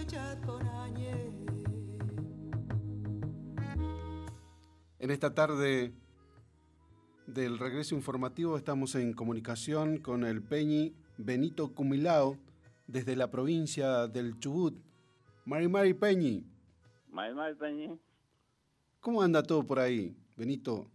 En esta tarde del regreso informativo estamos en comunicación con el Peñi Benito Cumilao desde la provincia del Chubut. Mari Peñi. Mari Peñi. ¿Cómo anda todo por ahí, Benito?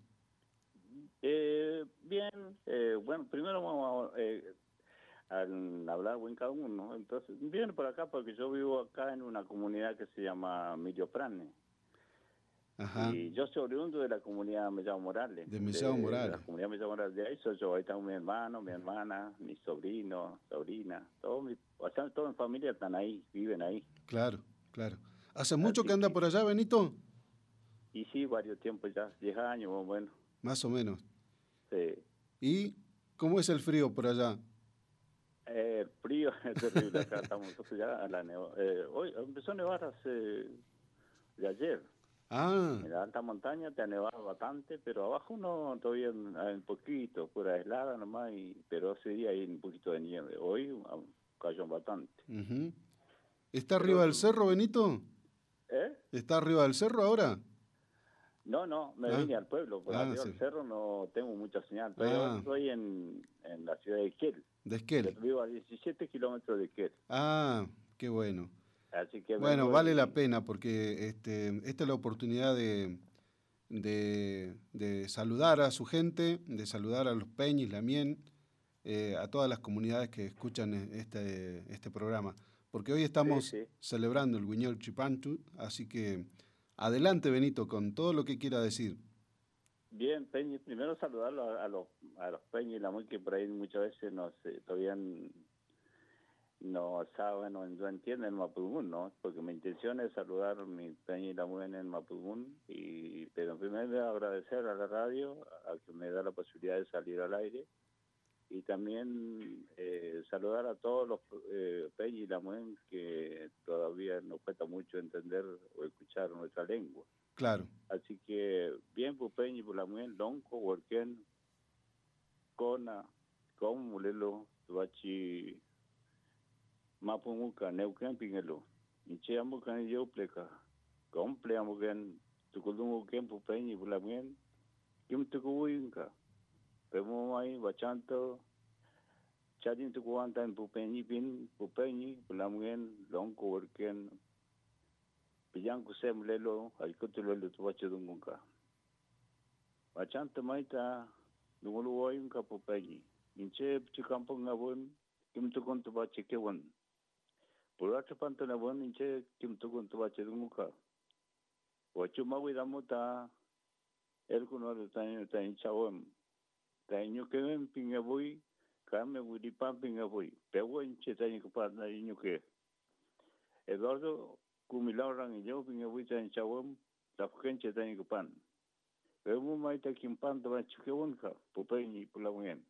Bien, bueno, primero vamos a hablar buen cada uno, ¿no? Entonces, bien por acá porque yo vivo acá en una comunidad que se llama Milloprane. Ajá. Y yo soy oriundo de la comunidad Mellao Morales. De Mellao Morales. De la comunidad Mellao Morales, de ahí soy yo. Ahí están mi hermano, mi hermana, mi sobrino, sobrina. Todo mi familia están ahí, viven ahí. Claro. ¿Hace mucho que anda por allá, Benito? Y sí, varios tiempos ya, 10 años más o menos. Más o menos. Sí. ¿Y cómo es el frío por allá? El frío es terrible acá, estamos nosotros ya a la hoy empezó a nevar de ayer. Ah. En la alta montaña te ha nevado bastante, pero abajo no, todavía un poquito, pura aislada nomás, pero ese día hay un poquito de nieve. Hoy cayó bastante. Uh-huh. ¿Está arriba del cerro, Benito? ¿Está arriba del cerro ahora? No, me vine al pueblo, por arriba del cerro no tengo mucha señal, pero estoy en la ciudad de Esquel. De Esquel. Vivo a 17 kilómetros de Esquel. Ah, qué bueno. Así que bueno, vale la pena porque esta es la oportunidad de saludar a su gente, de saludar a los Peñis, Lamien, a todas las comunidades que escuchan este programa. Porque hoy estamos celebrando el Huiñol Chipantu, así que adelante, Benito, con todo lo que quiera decir. Bien, Peñi, primero saludarlo a los Peñi y Lamien, que por ahí muchas veces todavía no saben o no entienden Mapudungun, ¿no? Porque mi intención es saludar a mi Peña y Lamien en Mapudungun, pero primero agradecer a la radio a que me da la posibilidad de salir al aire, y también saludar a todos los Peña y Lamien que todavía nos cuesta mucho entender o escuchar nuestra lengua. Claro. Así que bien por Peña y por Lamien, Lonco, Huerquén, Cona, Comulelo, Tuachi, Mapumuka, Neuquén, Pingelo. Inche amukan yo pleka. Comple amukan, tukulungu kempu Peñi, Bulamien, Kim tukuinka. Pemo mai, Bachanto, Chadin tukuanta en Pupeñi, Pupeñi, Bulamien, Lonco, Huerquén, Pillanco Semlelo, Alcotulelo, Tuachadungunka. Bachanto maita, Dunguluoyunka Pupeñi. Inche Chikampung Abun, Kim tukun Tubachekewan. Por otro panto na bon inche kim tukun tuwa chedumuka. Ochu mawidamuta el kuno de tan chawem. Tan que pingabui, kame widipam pingabui. Pero inche tan kupar na que. Eduardo Cumilao y yo pingabui tan chawem, la gente tan kupan. Pero maita kimpan tuwa chukewunka, pupeñi pulawen.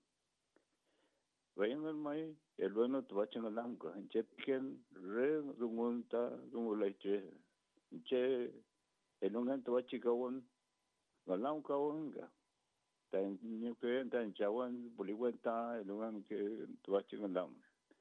Vayan mai el bueno tu bacha en lamca en chetken re dungunta dungulaiche che el ungan tu bacha kawon galam kawonga tan ni que tan chawan buliwenta el ungan que tu bacha galam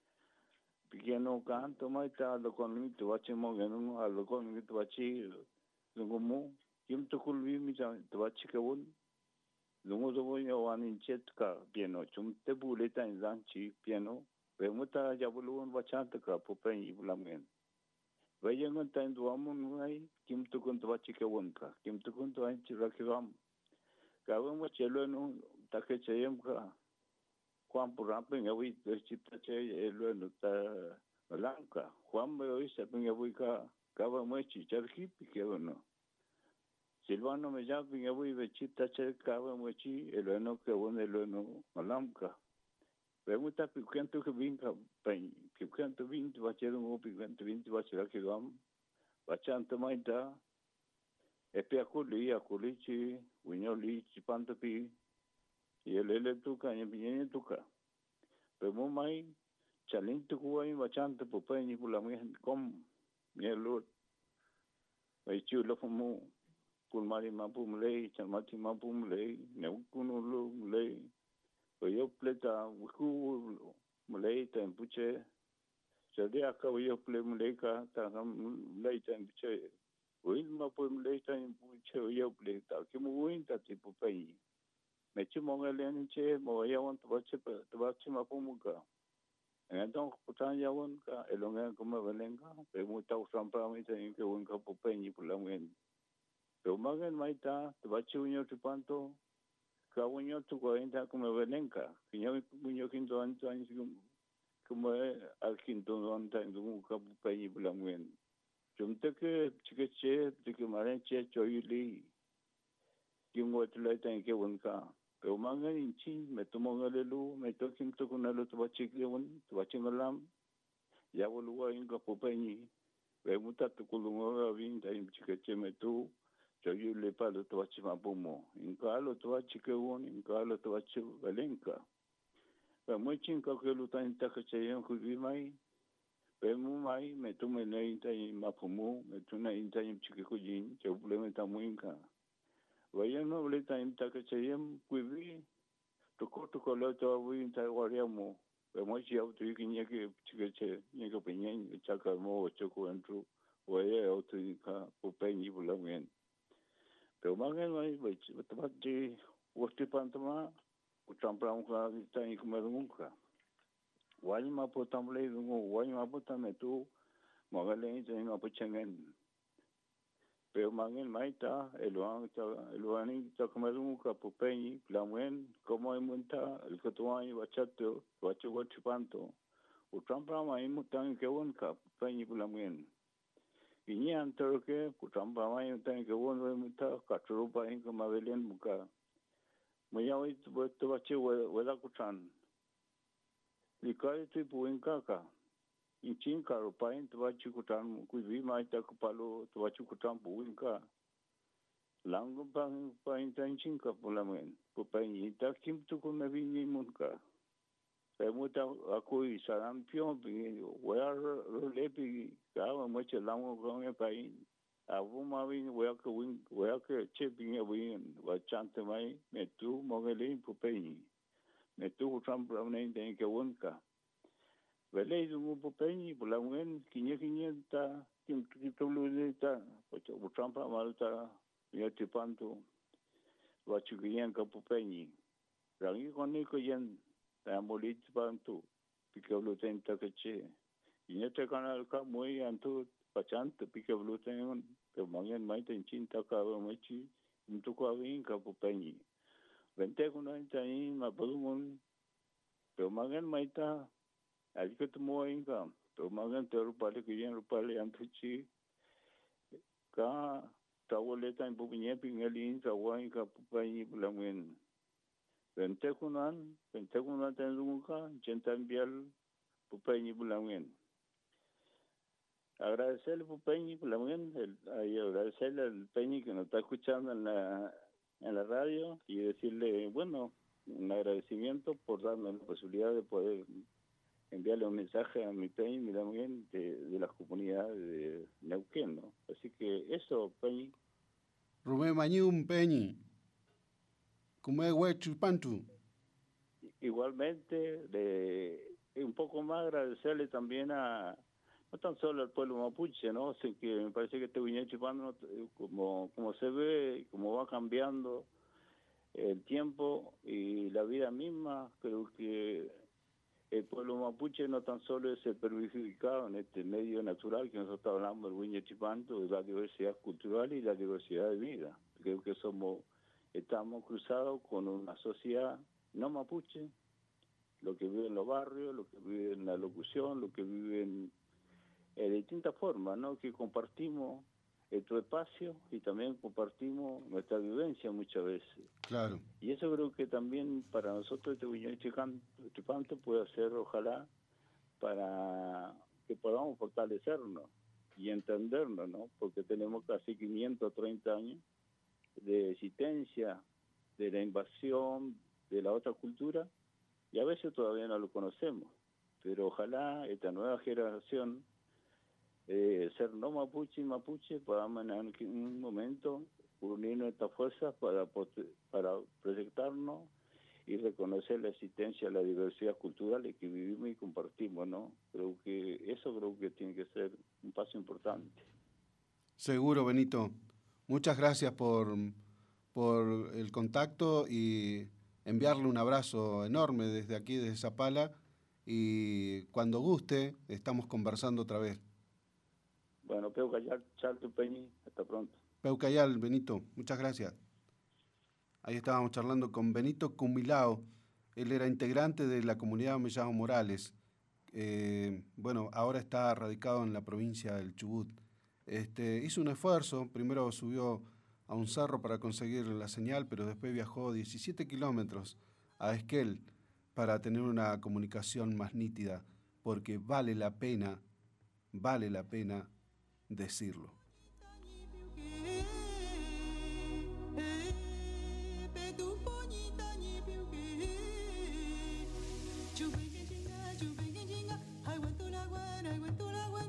pequeno canto mai ta lo con mi tu bacha mo ganu a lo con mi tu bacha dungumu kim tu kulvi mi tu bacha kawon Lungo yo anin chetka piano chumte buleta in zanchi piano remuta jabulun bachanta ka pupen ibulamen vayan tan duamun ngai kim tukun twachike wonka kim tukun twanchi rakigam kawon mo chelo no take cheyem ka kwam purapen awi chipta che elo no ta lanka kwam mo isa pen awi ka kawa mo chi charki pikewono Silvano me llama y voy a chita cercaba muchi el bueno que bueno el bueno malamca. Pregunta piquento que vinca pen piquento vinto va a ser un piquento vinto va a ser que gam bachanta maita espia culichi wiñoli chipantopi y el tuca y piñe tuca. Pero mai chalinto cuay bachanta popeñi pulamen com mielo. Vai chulo como Pulmari mapumlei, chamati mapumlei, neukunulu mulei. Yo pleta wiku mulei tempuche, Jadi aka yo ple muleka ta kam leita che. Wil ma po muleka che yo ple ta ki mu win ta tipo pai. Me chi mo ngalen che mo ya won to che ma po muka. Então, portanto, já vão cá, ele não é como a Valenca, é muito ausente para mim, tem que um capo penho por lá mesmo. Eu magan mais tá, tu vai te unir tu panto, que unir tu ainda como a Valenca, que eu unir quinto ano, como é a quinto ano, tem um capo penho por lá mesmo. Junto que chique de que marenche choili, que um outro lá tem que um cá. Pero mangan inchi, me tomo ngalelu, me tokim to kunalo to bachiklewan, to bachingalam, ya volua inga popeni, ve muta to kulunga vin da im chikeche me tu, yo le palo to bachimapomo, inka lo to bachiklewan, inka lo to bachivalenka. Ve muchin ka que luta in takacheyan kubi mai, ve mu mai, me tomo na inta mapomo, me tuna inta im chikekujin, yo problema muinka. Vayan no bleta in takachayem kubi to lo to win ta wariamo pe mo chi auto ki ke chikeche ni ko penyen chaka mo choko entru waye auto ka po penyi bulamen pe mangen mai ba ti wosti pantama u champra un ka ta ni kuma nunca wani ma po tamle nungo wani ma po tametu magalen ni ma po chengen pero mangen maita eluani ta kamaru ka popeni plamen como hay monta el cotuani bachato bacho panto o trampa mai mutan que won ka popeni plamen ini antoro que o trampa mai mutan que won muta ka tropa en como velen muka moya to bacho wala kutan likai tu puin kaka inchin karo pain to bachu kutan ku vi mai ta ku palo to bachu kutan buin ka lang bang pain tan chin ka pulamen ku pain ta kim tu ku na vi ni mun ka pe muta aku isaram pion bi where lepi ka mo che lang ko nge pain avu ma vi where ke che bi win wa chante mai me tu mo gele pu pain me tu tram pro ne den ke won ka Vele dungu popeni bulangen kinya ta kim tulu ta pocho butrampa malta ya tipanto wachu kiyan ka popeni rangi koni ko yen ta molit panto pikablo tenta kache kinya te kanal ka moi antu pachant pikablo ten ke mangen mai ten chinta ka machi into ko avin ka popeni vente kuno entai ma bulmun pe mangen mai ta Adik tu mua inga, tu magan terupale kian rupale antuci, ka tahu leta ibu punya pingalin tahu inga pupai bulamen. Pentekunan tenunga, centang bial pupai bulamen. Agradecer pupai bulamen, agradecer al peñi que nos está escuchando en la radio y decirle, bueno, un agradecimiento por darme la posibilidad de poder enviarle un mensaje a mi Peñi, mira bien, de las comunidades de Neuquén, ¿no? Así que eso, Peñi. Rubén Mañum, Peñi. ¿Cómo es Huechupantu? Igualmente, un poco más agradecerle también no tan solo al pueblo mapuche, ¿no? Así que me parece que este Huiñachipán, como se ve, como va cambiando el tiempo y la vida misma, creo que el pueblo mapuche no tan solo es el perjudicado en este medio natural que nosotros hablamos, el Huiñachipanto, de la diversidad cultural y la diversidad de vida. Creo que estamos cruzados con una sociedad no mapuche, lo que vive en los barrios, lo que vive en la locución, lo que vive de distintas formas, ¿no? Que compartimos tu espacio y también compartimos nuestra vivencia muchas veces. Claro. Y eso creo que también para nosotros este Huiñachipanto puede ser, ojalá, para que podamos fortalecernos y entendernos, ¿no? Porque tenemos casi 530 años de existencia, de la invasión de la otra cultura, y a veces todavía no lo conocemos. Pero ojalá esta nueva generación, ser no mapuche y mapuche, podamos en un momento unir nuestras fuerzas para proyectarnos y reconocer la existencia de la diversidad cultural que vivimos y compartimos, ¿no? Creo que tiene que ser un paso importante. Seguro, Benito. Muchas gracias por el contacto y enviarle un abrazo enorme desde aquí, desde Zapala, y cuando guste, estamos conversando otra vez. Bueno, Peucayal, Charto Peñi, hasta pronto. Peucayal, Benito, muchas gracias. Ahí estábamos charlando con Benito Cumilao. Él era integrante de la comunidad Mellado Morales. Bueno, ahora está radicado en la provincia del Chubut. Hizo un esfuerzo, primero subió a un cerro para conseguir la señal, pero después viajó 17 kilómetros a Esquel para tener una comunicación más nítida, porque vale la pena decirlo. I went to la